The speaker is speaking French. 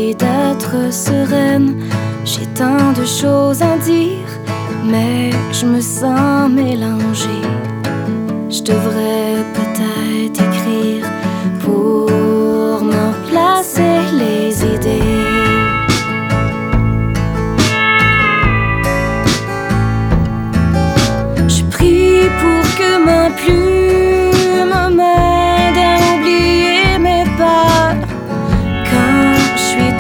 envie d'être sereine. J'ai tant de choses à dire, mais je me sens mélangée. Je devrais peut-être écrire pour me placer les idées. Je prie pour que ma pluie